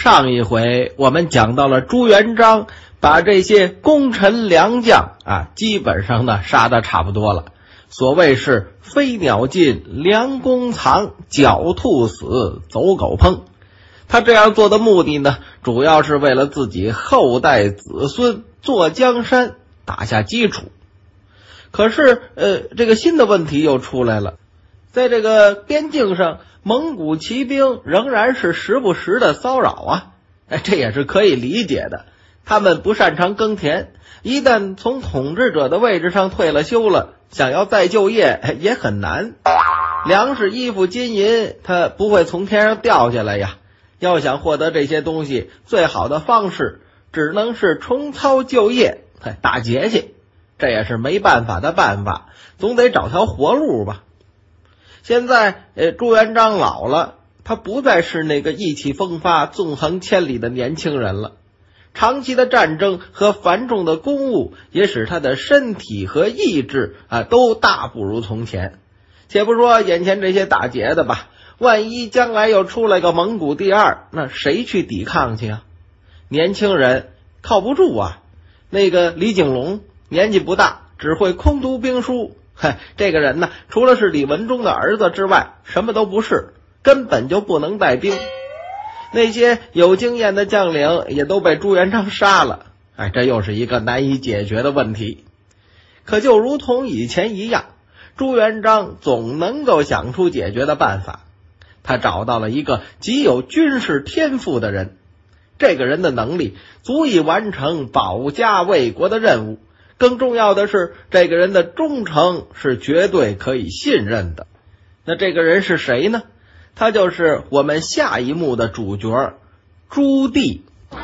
上一回我们讲到了朱元璋把这些功臣良将基本上呢杀得差不多了。所谓是飞鸟尽，良弓藏，狡兔死，走狗烹。他这样做的目的呢，主要是为了自己后代子孙做江山打下基础。可是这个新的问题又出来了，在这个边境上，蒙古骑兵仍然是时不时的骚扰这也是可以理解的。他们不擅长耕田，一旦从统治者的位置上退了休了，想要再就业也很难。粮食、衣服、金银，它不会从天上掉下来呀。要想获得这些东西，最好的方式只能是重操旧业，打劫去。这也是没办法的办法，总得找条活路吧。现在朱元璋老了，他不再是那个意气风发、纵横千里的年轻人了。长期的战争和繁重的公务也使他的身体和意志都大不如从前。且不说眼前这些打劫的吧，万一将来又出来个蒙古第二，那谁去抵抗去年轻人靠不住那个李景龙年纪不大，只会空读兵书，这个人呢，除了是李文忠的儿子之外，什么都不是，根本就不能带兵。那些有经验的将领也都被朱元璋杀了，这又是一个难以解决的问题。可就如同以前一样，朱元璋总能够想出解决的办法。他找到了一个极有军事天赋的人，这个人的能力足以完成保家卫国的任务，更重要的是，这个人的忠诚是绝对可以信任的。那这个人是谁呢？他就是我们下一幕的主角朱棣。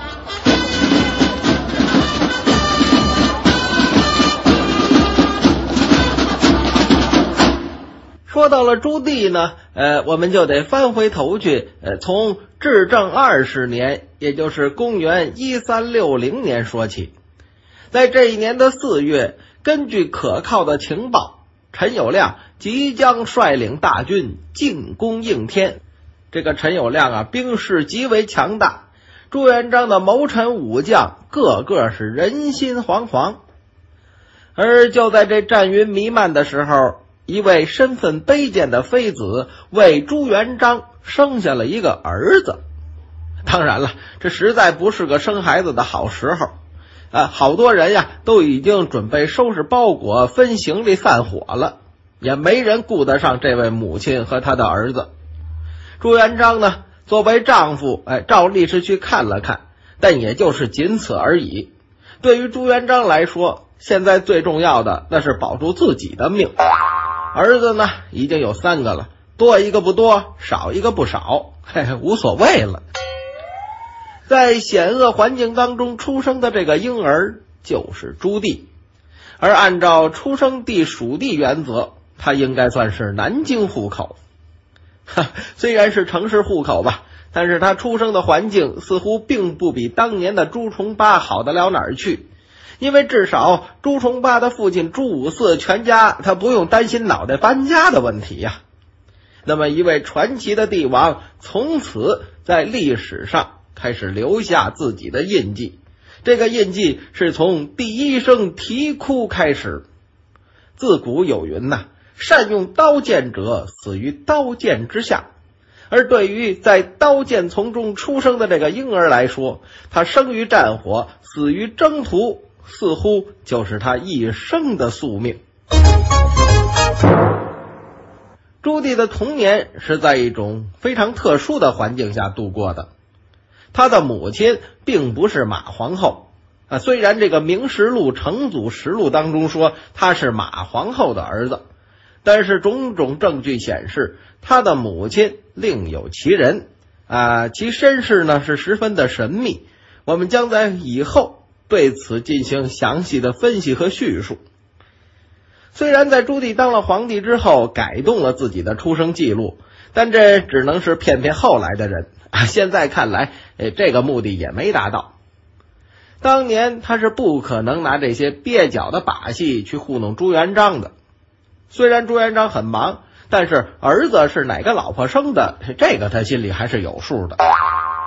说到了朱棣呢，我们就得翻回头去，从至正20年，也就是公元1360年说起。在这一年的4月，根据可靠的情报，陈友谅即将率领大军进攻应天。这个陈友谅兵势极为强大，朱元璋的谋臣武将个个是人心惶惶。而就在这战云弥漫的时候，一位身份卑贱的妃子为朱元璋生下了一个儿子。当然了，这实在不是个生孩子的好时候。好多人都已经准备收拾包裹分行李散伙了，也没人顾得上这位母亲和他的儿子。朱元璋呢，作为丈夫照例是去看了看，但也就是仅此而已。对于朱元璋来说，现在最重要的那是保住自己的命。儿子呢已经有3个了，多一个不多，少一个不少，无所谓了。在险恶环境当中出生的这个婴儿就是朱棣，而按照出生地属地原则，他应该算是南京户口。虽然是城市户口吧，但是他出生的环境似乎并不比当年的朱重八好得了哪儿去。因为至少朱重八的父亲朱五四全家他不用担心脑袋搬家的问题那么一位传奇的帝王从此在历史上开始留下自己的印记，这个印记是从第一声啼哭开始。自古有云善用刀剑者死于刀剑之下。而对于在刀剑丛中出生的这个婴儿来说，他生于战火，死于征途，似乎就是他一生的宿命。朱棣的童年是在一种非常特殊的环境下度过的。他的母亲并不是马皇后虽然这个《明实录》成祖实录当中说他是马皇后的儿子，但是种种证据显示他的母亲另有其人其身世呢是十分的神秘，我们将在以后对此进行详细的分析和叙述。虽然在朱棣当了皇帝之后改动了自己的出生记录，但这只能是骗骗后来的人现在看来这个目的也没达到。当年他是不可能拿这些蹩脚的把戏去糊弄朱元璋的。虽然朱元璋很忙，但是儿子是哪个老婆生的，这个他心里还是有数的。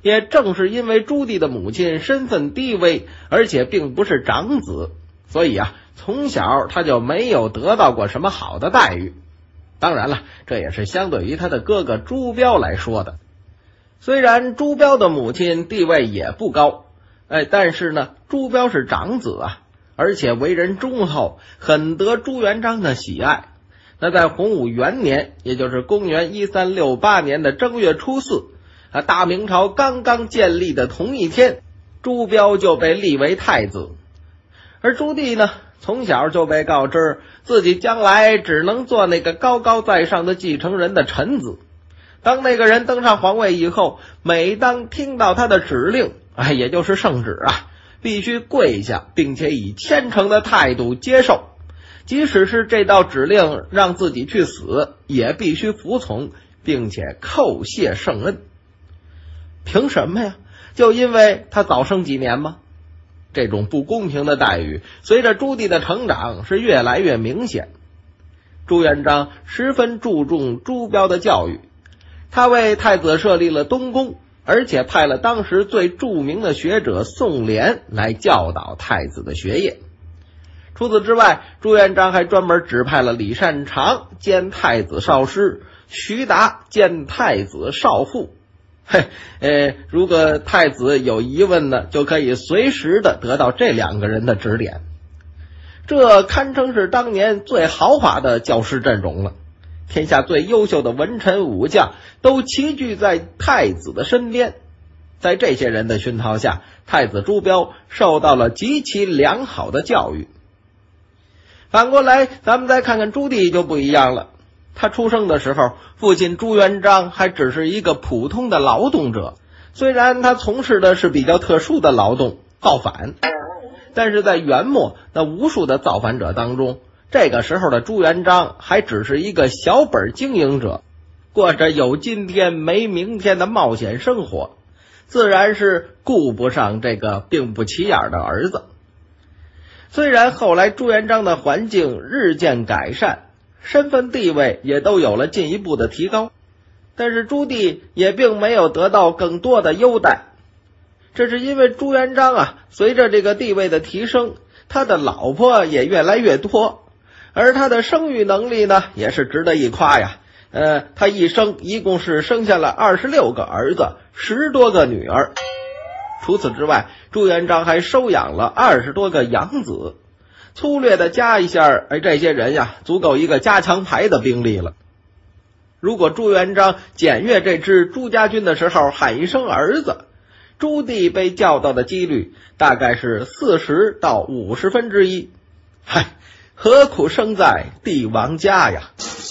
也正是因为朱棣的母亲身份低微，而且并不是长子，所以从小他就没有得到过什么好的待遇。当然了，这也是相对于他的哥哥朱标来说的。虽然朱标的母亲地位也不高，但是呢，朱标是长子而且为人忠厚，很得朱元璋的喜爱。那在洪武元年，也就是公元1368年的正月初4，大明朝刚刚建立的同一天，朱标就被立为太子。而朱棣呢，从小就被告知自己将来只能做那个高高在上的继承人的臣子。当那个人登上皇位以后，每当听到他的指令，也就是圣旨必须跪下，并且以虔诚的态度接受。即使是这道指令让自己去死，也必须服从，并且叩谢圣恩。凭什么呀？就因为他早生几年吗？这种不公平的待遇，随着朱棣的成长是越来越明显。朱元璋十分注重朱标的教育，他为太子设立了东宫，而且派了当时最著名的学者宋濂来教导太子的学业。除此之外，朱元璋还专门指派了李善长兼太子少师，徐达兼太子少傅。如果太子有疑问呢，就可以随时的得到这两个人的指点。这堪称是当年最豪华的教师阵容了，天下最优秀的文臣武将都齐聚在太子的身边。在这些人的熏陶下，太子朱标受到了极其良好的教育。反过来，咱们再看看朱棣就不一样了。他出生的时候，父亲朱元璋还只是一个普通的劳动者，虽然他从事的是比较特殊的劳动，造反，但是在元末那无数的造反者当中，这个时候的朱元璋还只是一个小本经营者，过着有今天没明天的冒险生活，自然是顾不上这个并不起眼的儿子。虽然后来朱元璋的环境日渐改善，身份地位也都有了进一步的提高，但是朱棣也并没有得到更多的优待。这是因为朱元璋随着这个地位的提升，他的老婆也越来越多，而他的生育能力呢也是值得一夸呀。他一生一共是生下了26个儿子，10多个女儿。除此之外，朱元璋还收养了20多个养子，粗略的加一下，这些人足够一个加强牌的兵力了。如果朱元璋检阅这支朱家军的时候喊一声儿子，朱棣被教导的几率大概是40到1/50。何苦生在帝王家呀？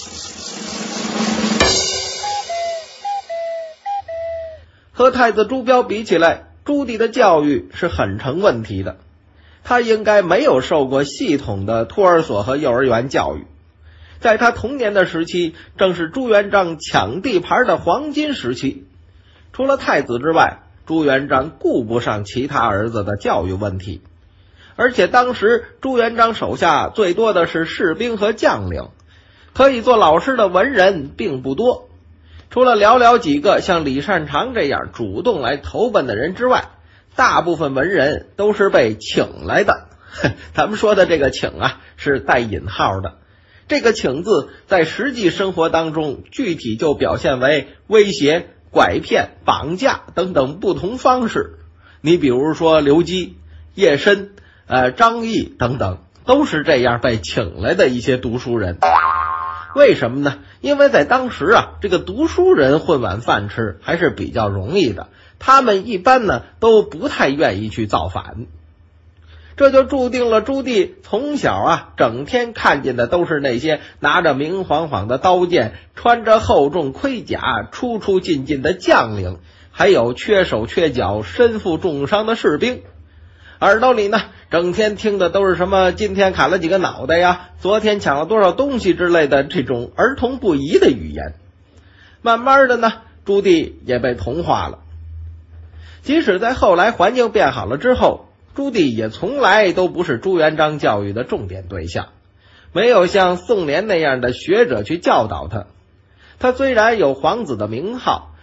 和太子朱标比起来，朱棣的教育是很成问题的。他应该没有受过系统的托儿所和幼儿园教育。在他童年的时期，正是朱元璋抢地盘的黄金时期。除了太子之外，朱元璋顾不上其他儿子的教育问题。而且当时朱元璋手下最多的是士兵和将领，可以做老师的文人并不多。除了寥寥几个像李善长这样主动来投奔的人之外，大部分文人都是被请来的。咱们说的这个请是带引号的。这个请字在实际生活当中具体就表现为威胁、拐骗、绑架等等不同方式。你比如说刘基、叶申、张毅等等，都是这样被请来的一些读书人。为什么呢？因为在当时这个读书人混碗饭吃还是比较容易的，他们一般呢都不太愿意去造反。这就注定了朱棣从小整天看见的都是那些拿着明晃晃的刀剑，穿着厚重盔甲，出出进进的将领，还有缺手缺脚、身负重伤的士兵。耳朵里呢整天听的都是什么今天砍了几个脑袋呀，昨天抢了多少东西之类的这种儿童不宜的语言。慢慢的呢，朱棣也被同化了。即使在后来环境变好了之后，朱棣也从来都不是朱元璋教育的重点对象，没有像宋濂那样的学者去教导他。他虽然有皇子的名号，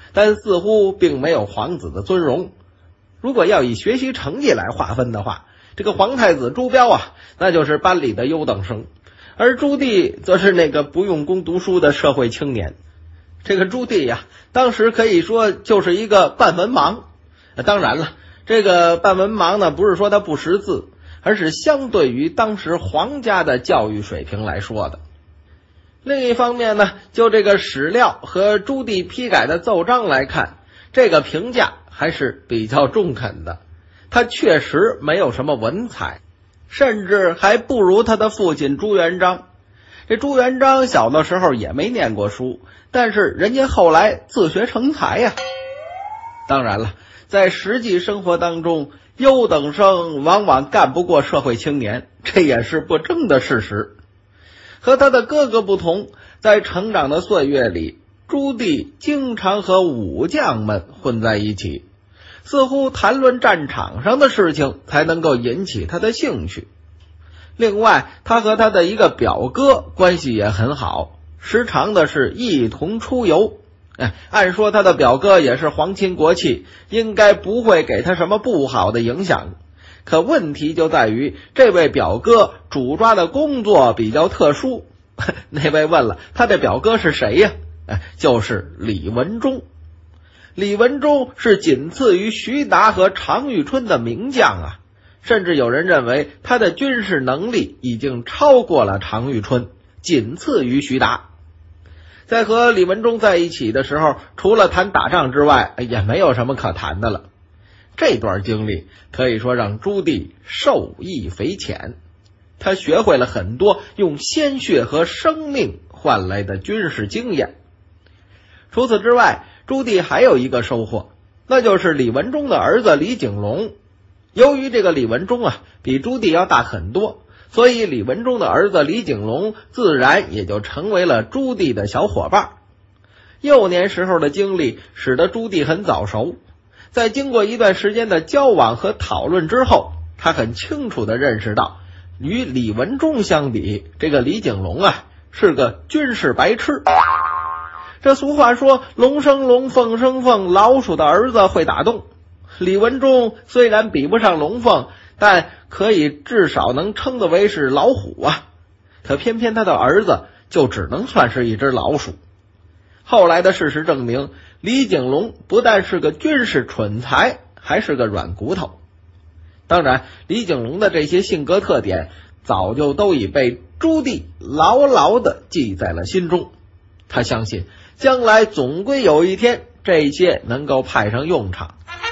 但似乎并没有皇子的尊荣。如果要以学习成绩来划分的话，这个皇太子朱标啊，那就是班里的优等生，而朱棣则是那个不用功读书的社会青年。这个朱棣呀，当时可以说就是一个半文盲。当然了，这个半文盲呢，不是说他不识字，而是相对于当时皇家的教育水平来说的。另一方面呢，就这个史料和朱棣批改的奏章来看，这个评价还是比较中肯的。他确实没有什么文采，甚至还不如他的父亲朱元璋。这朱元璋小的时候也没念过书，但是人家后来自学成才呀。当然了，在实际生活当中，优等生往往干不过社会青年，这也是不争的事实。和他的哥哥不同，在成长的岁月里，朱棣经常和武将们混在一起，似乎谈论战场上的事情才能够引起他的兴趣。另外，他和他的一个表哥关系也很好，时常的是一同出游。按说他的表哥也是皇亲国戚，应该不会给他什么不好的影响。可问题就在于，这位表哥主抓的工作比较特殊。那位问了，他的表哥是谁呀？就是李文忠。李文忠是仅次于徐达和常遇春的名将啊，甚至有人认为他的军事能力已经超过了常遇春，仅次于徐达。在和李文忠在一起的时候，除了谈打仗之外，也没有什么可谈的了。这段经历可以说让朱棣受益匪浅，他学会了很多用鲜血和生命换来的军事经验。除此之外，朱棣还有一个收获，那就是李文忠的儿子李景龙。由于这个李文忠啊比朱棣要大很多，所以李文忠的儿子李景龙自然也就成为了朱棣的小伙伴。幼年时候的经历使得朱棣很早熟，在经过一段时间的交往和讨论之后，他很清楚地认识到，与李文忠相比，这个李景龙啊是个军事白痴。这俗话说，龙生龙，凤生凤，老鼠的儿子会打洞。李文忠虽然比不上龙凤，但可以至少能称得为是老虎啊。可偏偏他的儿子就只能算是一只老鼠。后来的事实证明，李景龙不但是个军事蠢材，还是个软骨头。当然，李景龙的这些性格特点早就都已被朱棣牢牢地记在了心中。他相信将来总归有一天，这些能够派上用场。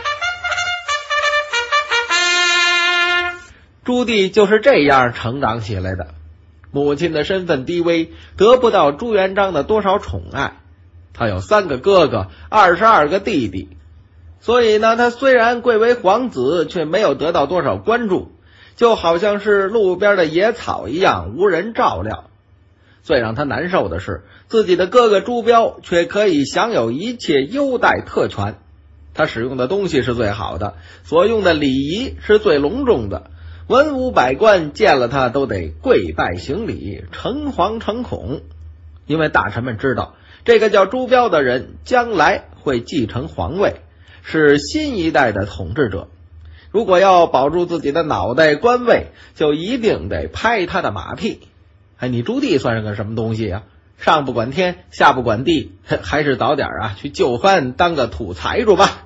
朱棣就是这样成长起来的。母亲的身份低微，得不到朱元璋的多少宠爱。他有3个哥哥，22个弟弟，所以呢，他虽然贵为皇子，却没有得到多少关注，就好像是路边的野草一样，无人照料。最让他难受的是，自己的哥哥朱标却可以享有一切优待特权。他使用的东西是最好的，所用的礼仪是最隆重的，文武百官见了他都得跪拜行礼，诚惶诚恐。因为大臣们知道，这个叫朱标的人将来会继承皇位，是新一代的统治者。如果要保住自己的脑袋官位，就一定得拍他的马屁。你朱棣算是个什么东西啊？上不管天，下不管地，还是早点去就藩当个土财主吧。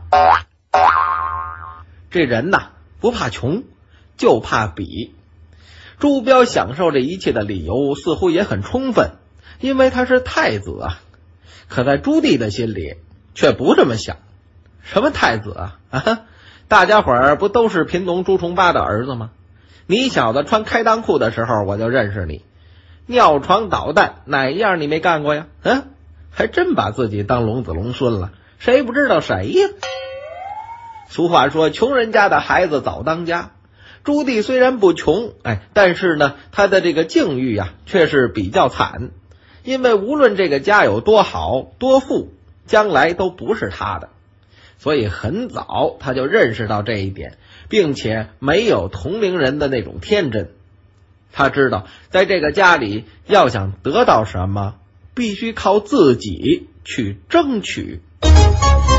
这人呐，不怕穷，就怕比。朱标享受这一切的理由似乎也很充分，因为他是太子啊。可在朱棣的心里却不这么想。什么太子啊？大家伙儿不都是贫农朱重八的儿子吗？你小子穿开裆裤的时候我就认识你，尿床捣蛋哪样你没干过呀？还真把自己当龙子龙孙了，谁不知道谁呀？俗话说，穷人家的孩子早当家。朱棣虽然不穷，但是呢，他的这个境遇却是比较惨。因为无论这个家有多好多富，将来都不是他的。所以很早他就认识到这一点，并且没有同龄人的那种天真。他知道在这个家里要想得到什么，必须靠自己去争取。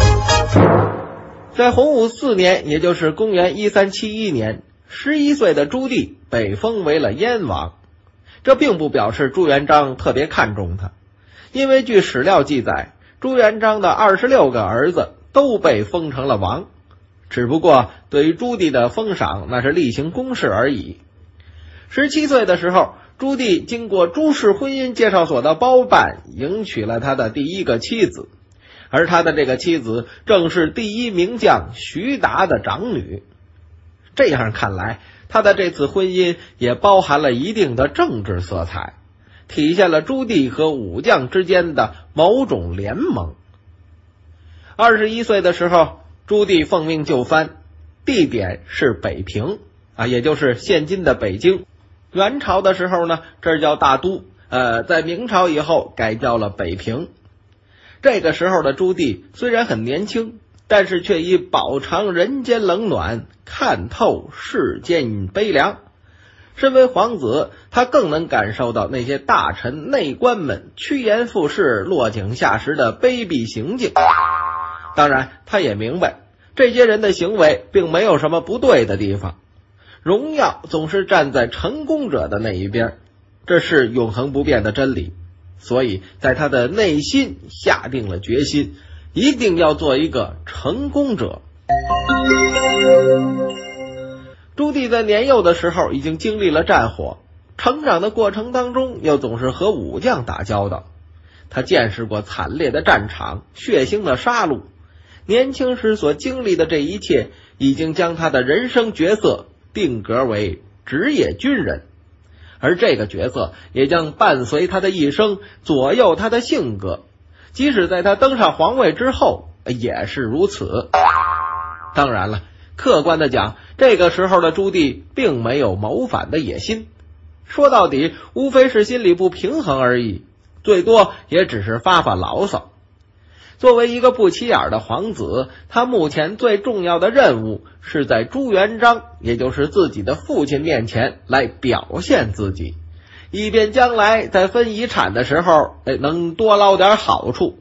在洪武4年，也就是公元1371年，11岁的朱棣被封为了燕王。这并不表示朱元璋特别看重他，因为据史料记载，朱元璋的26个儿子都被封成了王，只不过对于朱棣的封赏那是例行公事而已。17岁的时候，朱棣经过朱氏婚姻介绍所的包办，迎娶了他的第一个妻子，而他的这个妻子正是第一名将徐达的长女。这样看来，他的这次婚姻也包含了一定的政治色彩，体现了朱棣和武将之间的某种联盟。21岁的时候，朱棣奉命就藩，地点是北平也就是现今的北京。元朝的时候呢，这叫大都，在明朝以后改叫了北平。这个时候的朱棣虽然很年轻，但是却已饱尝人间冷暖，看透世间悲凉。身为皇子，他更能感受到那些大臣内官们趋炎附势、落井下石的卑鄙行径。当然，他也明白这些人的行为并没有什么不对的地方，荣耀总是站在成功者的那一边，这是永恒不变的真理。所以在他的内心下定了决心，一定要做一个成功者。朱棣在年幼的时候已经经历了战火，成长的过程当中又总是和武将打交道，他见识过惨烈的战场、血腥的杀戮。年轻时所经历的这一切，已经将他的人生角色定格为职业军人，而这个角色也将伴随他的一生，左右他的性格，即使在他登上皇位之后也是如此。当然了，客观的讲，这个时候的朱棣并没有谋反的野心，说到底无非是心里不平衡而已，最多也只是发发牢骚。作为一个不起眼的皇子，他目前最重要的任务是在朱元璋，也就是自己的父亲面前来表现自己，以便将来在分遗产的时候能多捞点好处。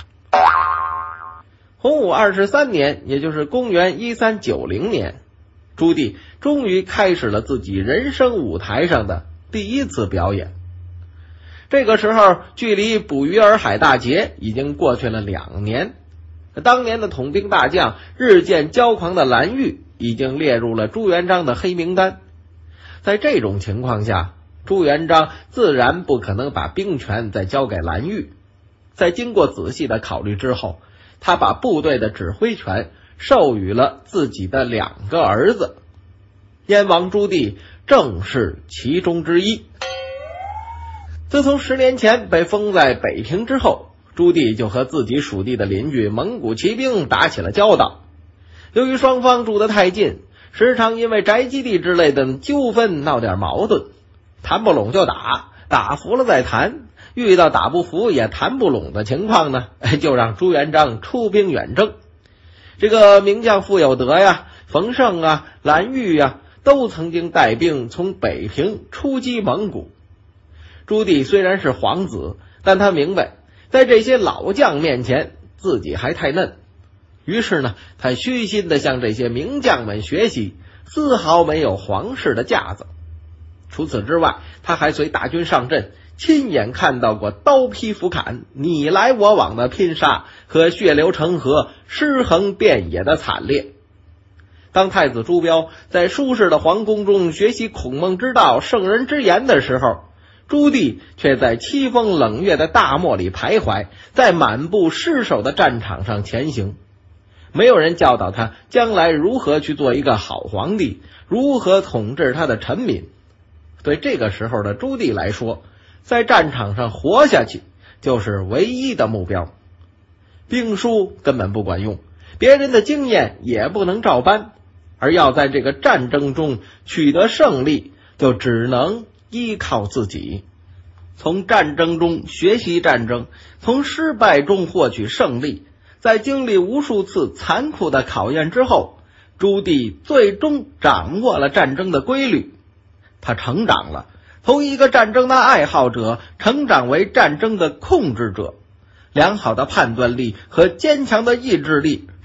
洪武23年，也就是公元1390年，朱棣终于开始了自己人生舞台上的第一次表演。这个时候，距离捕鱼洱海大捷已经过去了2年。当年的统兵大将日渐骄狂的蓝玉已经列入了朱元璋的黑名单。在这种情况下，朱元璋自然不可能把兵权再交给蓝玉。在经过仔细的考虑之后，他把部队的指挥权授予了自己的2个儿子，燕王朱棣正是其中之一。自从10年前被封在北平之后，朱棣就和自己属地的邻居蒙古骑兵打起了交道。由于双方住得太近，时常因为宅基地之类的纠纷闹点矛盾，谈不拢就打，打服了再谈，遇到打不服也谈不拢的情况呢，就让朱元璋出兵远征。这个名将傅有德呀、冯胜啊、蓝玉呀，都曾经带兵从北平出击蒙古。朱棣虽然是皇子，但他明白在这些老将面前自己还太嫩，于是呢，他虚心地向这些名将们学习，丝毫没有皇室的架子。除此之外，他还随大军上阵，亲眼看到过刀劈斧砍、你来我往的拼杀和血流成河、尸横遍野的惨烈。当太子朱标在舒适的皇宫中学习孔孟之道、圣人之言的时候，朱棣却在凄风冷月的大漠里徘徊，在满布尸首的战场上前行。没有人教导他将来如何去做一个好皇帝，如何统治他的臣民。对这个时候的朱棣来说，在战场上活下去就是唯一的目标。兵书根本不管用，别人的经验也不能照搬，而要在这个战争中取得胜利，就只能依靠自己。从战争中学习战争，从失败中获取胜利，在经历无数次残酷的考验之后，朱棣最终掌握了战争的规律。他成长了，从一个战争的爱好者成长为战争的控制者。良好的判断力和坚强的意志力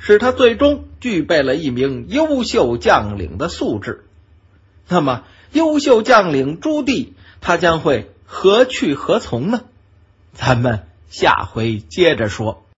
使他最终具备了一名优秀将领的素质。那么优秀将领朱棣，他将会何去何从呢？咱们下回接着说。